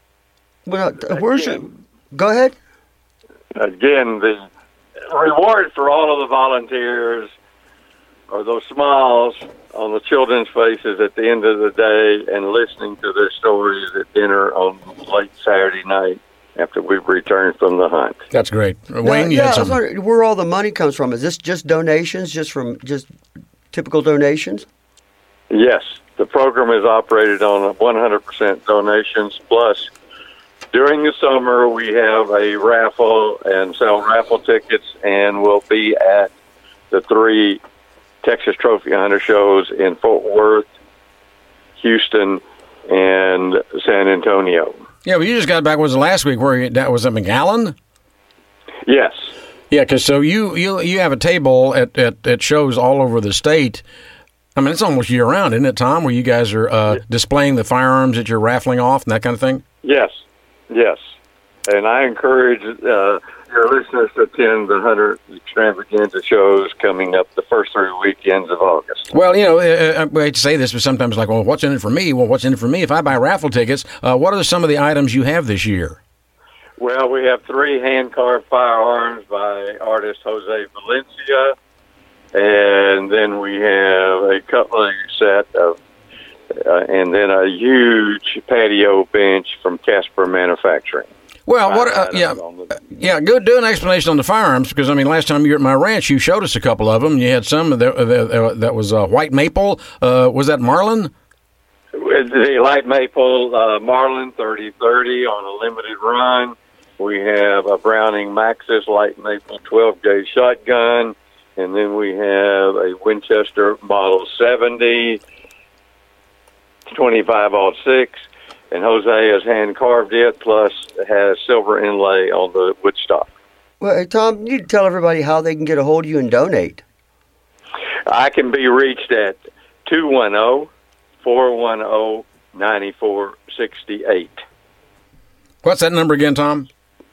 where's your? Go ahead. Again, the reward for all of the volunteers are those smiles on the children's faces at the end of the day and listening to their stories at dinner on late Saturday night after we've returned from the hunt. That's great. Wayne, you had something. Where all the money comes from? Is this just donations, just typical donations? Yes. The program is operated on 100% donations, plus during the summer we have a raffle and sell raffle tickets, and we'll be at the 3 Texas Trophy Hunter shows in Fort Worth, Houston, and San Antonio. Yeah, but you just got back, was it last week, was it McAllen? Yes. Yeah, because so you have a table at shows all over the state. I mean, it's almost year-round, isn't it, Tom, where you guys are displaying the firearms that you're raffling off and that kind of thing? Yes. And I encourage your listeners to attend the Hunter Extravaganza shows coming up the first 3 weekends of August. Well, I hate to say this, but sometimes like, well, what's in it for me? Well, what's in it for me? If I buy raffle tickets, what are some of the items you have this year? Well, we have 3 hand-carved firearms by artist Jose Valencia, and then we have a cutlery set of, and then a huge patio bench from Casper Manufacturing. Well, good. Do an explanation on the firearms, because I mean, last time you were at my ranch, you showed us a couple of them. You had some that was white maple. Was that Marlin? The light maple Marlin 30-30 on a limited run. We have a Browning Maxis light maple 12-gauge shotgun, and then we have a Winchester Model 70 25-06. And Jose has hand-carved it, plus has silver inlay on the wood stock. Well, hey, Tom, you need to tell everybody how they can get a hold of you and donate. I can be reached at 210-410-9468. What's that number again, Tom?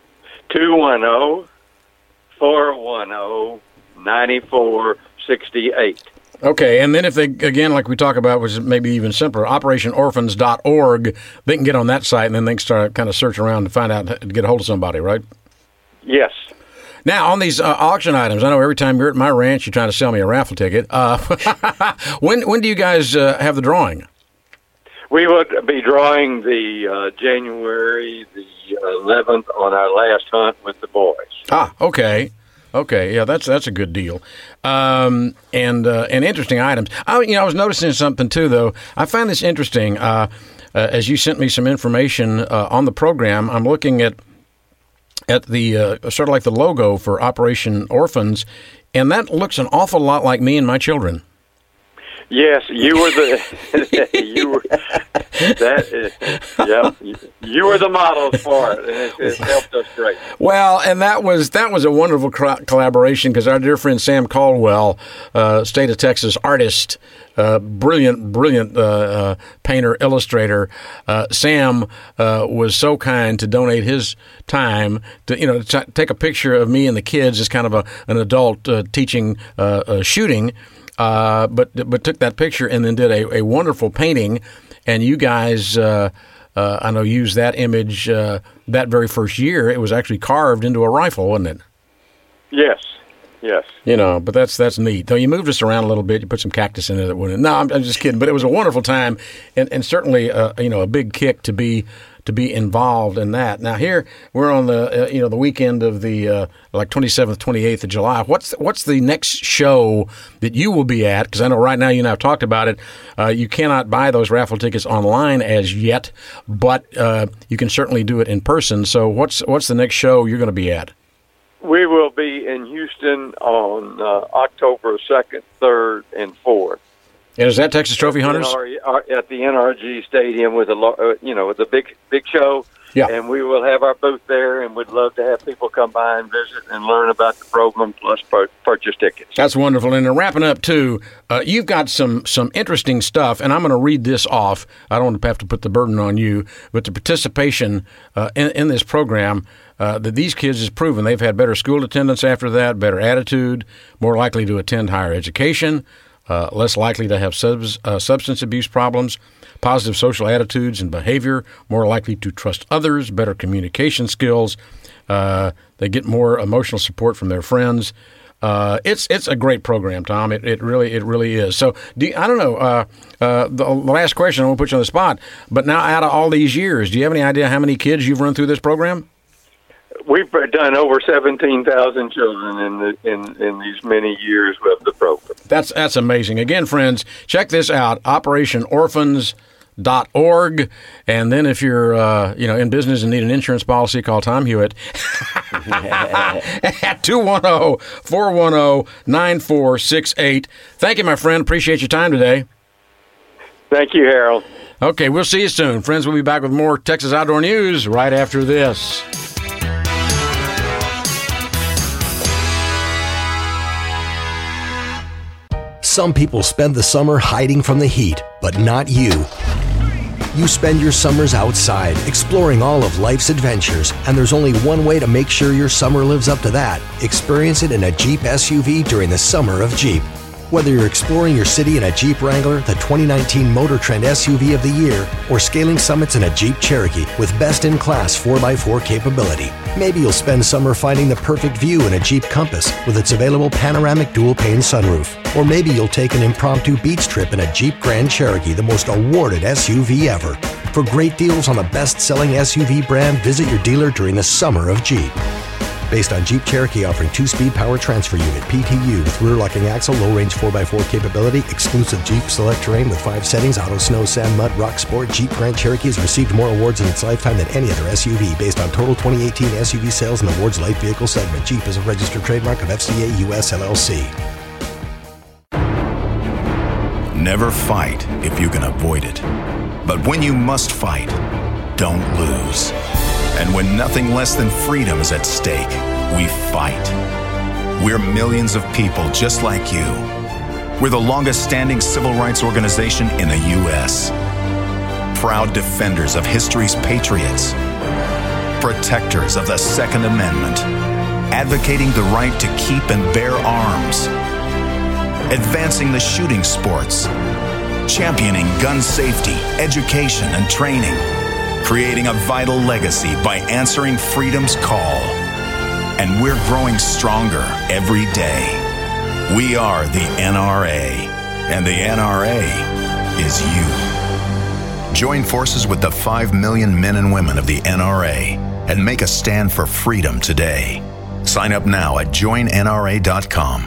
210-410-9468. Okay, and then if they, again, like we talk about, which is maybe even simpler, OperationOrphans.org, they can get on that site and then they can start kind of search around to find out, to get a hold of somebody, right? Yes. Now, on these auction items, I know every time you're at my ranch, you're trying to sell me a raffle ticket. When do you guys have the drawing? We will be drawing the January the 11th on our last hunt with the boys. Ah, okay. Okay, yeah, that's a good deal, and interesting items. I was noticing something too, though. I find this interesting. As you sent me some information on the program, I'm looking at the sort of like the logo for Operation Orphans, and that looks an awful lot like me and my children. Yes, you were you were the models for it, and it helped us great. Well, and that was a wonderful collaboration, because our dear friend Sam Caldwell, state of Texas artist, brilliant painter, illustrator. Sam was so kind to donate his time to take a picture of me and the kids as kind of an adult teaching shooting. But took that picture and then did a wonderful painting, and you guys, I know, used that image that very first year. It was actually carved into a rifle, wasn't it? Yes. But that's neat. Though you moved us around a little bit, you put some cactus in it. No, I'm just kidding. But it was a wonderful time, and certainly a big kick to be involved in that. Now here we're on the the weekend of the 27th, 28th of July. What's the next show that you will be at? Because I know right now, you and I have talked about it. You cannot buy those raffle tickets online as yet, but you can certainly do it in person. So what's the next show you're going to be at? We will be in Houston on October 2nd, 3rd, and 4th. And is that Texas Trophy Hunters? At the NRG Stadium with the big show, Yeah. And we will have our booth there, and we'd love to have people come by and visit and learn about the program, plus purchase tickets. That's wonderful. And wrapping up, too, you've got some interesting stuff, and I'm going to read this off. I don't have to put the burden on you, but the participation in this program, that these kids is proven. They've had better school attendance after that, better attitude, more likely to attend higher education, less likely to have substance abuse problems, positive social attitudes and behavior, more likely to trust others, better communication skills. They get more emotional support from their friends. It's a great program, Tom. It really is. So I don't know. The last question, I won't put you on the spot, but now out of all these years, do you have any idea how many kids you've run through this program? We've done over 17,000 children in these many years of the program. That's amazing. Again, friends, check this out: OperationOrphans.org. And then if you're in business and need an insurance policy, call Tom Hewitt at 210-410-9468. Thank you, my friend. Appreciate your time today. Thank you, Harold. Okay, we'll see you soon. Friends, we'll be back with more Texas Outdoor News right after this. Some people spend the summer hiding from the heat, but not you. You spend your summers outside, exploring all of life's adventures, and there's only one way to make sure your summer lives up to that. Experience it in a Jeep SUV during the Summer of Jeep. Whether you're exploring your city in a Jeep Wrangler, the 2019 Motor Trend SUV of the year, or scaling summits in a Jeep Cherokee with best-in-class 4x4 capability. Maybe you'll spend summer finding the perfect view in a Jeep Compass with its available panoramic dual-pane sunroof. Or maybe you'll take an impromptu beach trip in a Jeep Grand Cherokee, the most awarded SUV ever. For great deals on the best-selling SUV brand, visit your dealer during the Summer of Jeep. Based on Jeep Cherokee offering 2-speed power transfer unit, PTU, with rear locking axle, low-range 4x4 capability, exclusive Jeep Select terrain with 5 settings, auto, snow, sand, mud, rock, sport, Jeep Grand Cherokee has received more awards in its lifetime than any other SUV. Based on total 2018 SUV sales in the awards light vehicle segment, Jeep is a registered trademark of FCA US LLC. Never fight if you can avoid it. But when you must fight, don't lose. And when nothing less than freedom is at stake, we fight. We're millions of people just like you. We're the longest-standing civil rights organization in the U.S. Proud defenders of history's patriots. Protectors of the Second Amendment. Advocating the right to keep and bear arms. Advancing the shooting sports. Championing gun safety, education, and training. Creating a vital legacy by answering freedom's call. And we're growing stronger every day. We are the NRA, and the NRA is you. Join forces with the 5 million men and women of the NRA and make a stand for freedom today. Sign up now at joinnra.com.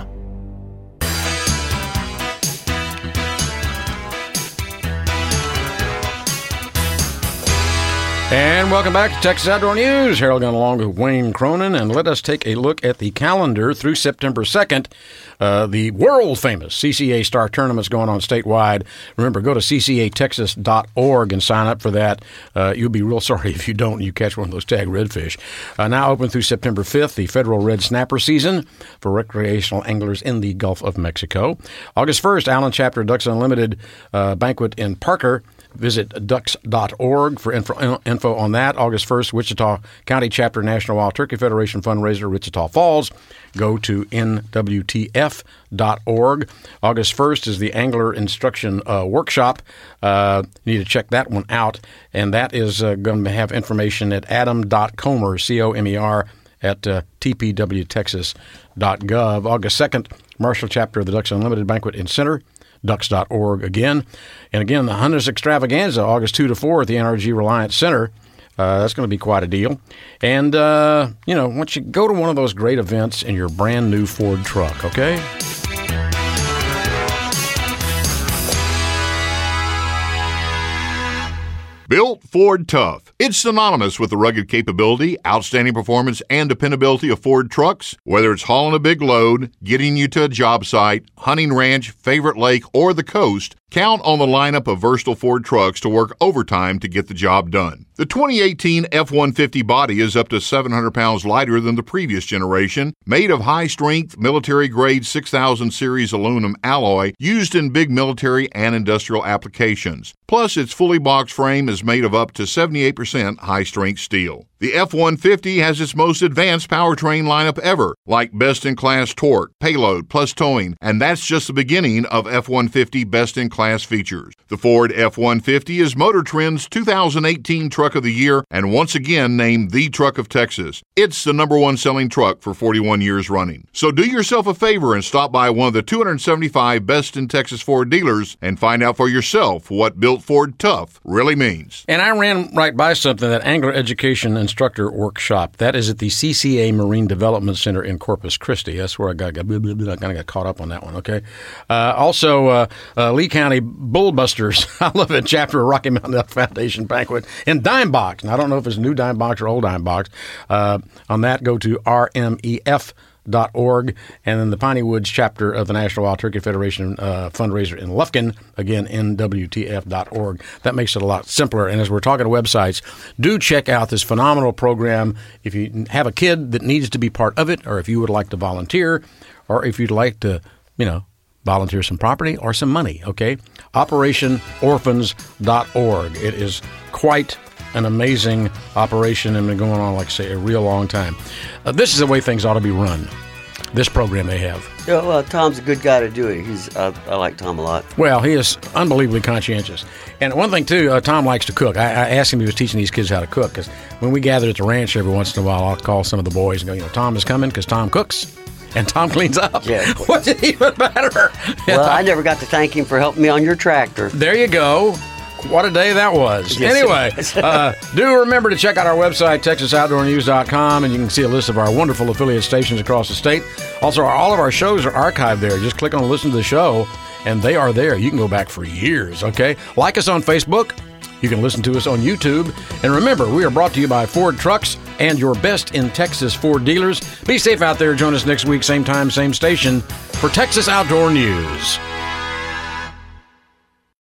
And welcome back to Texas Outdoor News. Harold Gunn along with Wayne Cronin, and let us take a look at the calendar through September 2nd. The world-famous CCA Star Tournament's going on statewide. Remember, go to ccatexas.org and sign up for that. You'll be real sorry if you don't and you catch one of those tag redfish. Now open through September 5th, the Federal Red Snapper season for recreational anglers in the Gulf of Mexico. August 1st, Allen Chapter Ducks Unlimited banquet in Parker. Visit ducks.org for info on that. August 1st, Wichita County Chapter National Wild Turkey Federation fundraiser, Wichita Falls. Go to nwtf.org. August 1st is the Angler Instruction Workshop. You need to check that one out. And that is going to have information at adam.comer, C-O-M-E-R, at tpwtexas.gov. August 2nd, Marshall Chapter of the Ducks Unlimited Banquet in Center. Ducks.org again. And again, the Hunters Extravaganza, August 2 to 4 at the NRG Reliance Center. That's going to be quite a deal. And, once you go to one of those great events in your brand new Ford truck, okay? Built Ford Tough. It's synonymous with the rugged capability, outstanding performance, and dependability of Ford trucks. Whether it's hauling a big load, getting you to a job site, hunting ranch, favorite lake, or the coast, Count on the lineup of versatile Ford trucks to work overtime to get the job done. The 2018 F-150 body is up to 700 pounds lighter than the previous generation, made of high-strength, military-grade 6000 series aluminum alloy used in big military and industrial applications. Plus, its fully boxed frame is made of up to 78% high-strength steel. The F-150 has its most advanced powertrain lineup ever, like best-in-class torque, payload, plus towing, and that's just the beginning of F-150 best-in-class features. The Ford F-150 is Motor Trend's 2018 Truck of the Year and once again named the Truck of Texas. It's the #1 selling truck for 41 years running. So do yourself a favor and stop by one of the 275 best in Texas Ford dealers and find out for yourself what Built Ford Tough really means. And I ran right by something, that Angler Education Instructor Workshop. That is at the CCA Marine Development Center in Corpus Christi. That's where I kind of got caught up on that one, okay? Also, Lee County Bullbusters, I love it, chapter of Rocky Mountain Elk Foundation Banquet in Dime Box. Now, I don't know if it's new Dime Box or old Dime Box. On that, go to rmef.org, and then the Piney Woods chapter of the National Wild Turkey Federation fundraiser in Lufkin, again, nwtf.org. That makes it a lot simpler. And as we're talking websites, do check out this phenomenal program. If you have a kid that needs to be part of it, or if you would like to volunteer, or if you'd like to, volunteer some property or some money, okay? OperationOrphans.org. It is quite an amazing operation and been going on, like I say, a real long time. This is the way things ought to be run, this program they have. Yeah, well, Tom's a good guy to do it. I like Tom a lot. Well, he is unbelievably conscientious. And one thing, too, Tom likes to cook. I asked him if he was teaching these kids how to cook, because when we gather at the ranch every once in a while, I'll call some of the boys and go, Tom is coming because Tom cooks. And Tom cleans up. Yeah. What's even better? Well, I never got to thank him for helping me on your tractor. There you go. What a day that was. Yes, anyway, do remember to check out our website, TexasOutdoorNews.com, and you can see a list of our wonderful affiliate stations across the state. Also, all of our shows are archived there. Just click on Listen to the Show, and they are there. You can go back for years, okay? Like us on Facebook. You can listen to us on YouTube. And remember, we are brought to you by Ford Trucks and your best in Texas Ford dealers. Be safe out there. Join us next week, same time, same station, for Texas Outdoor News.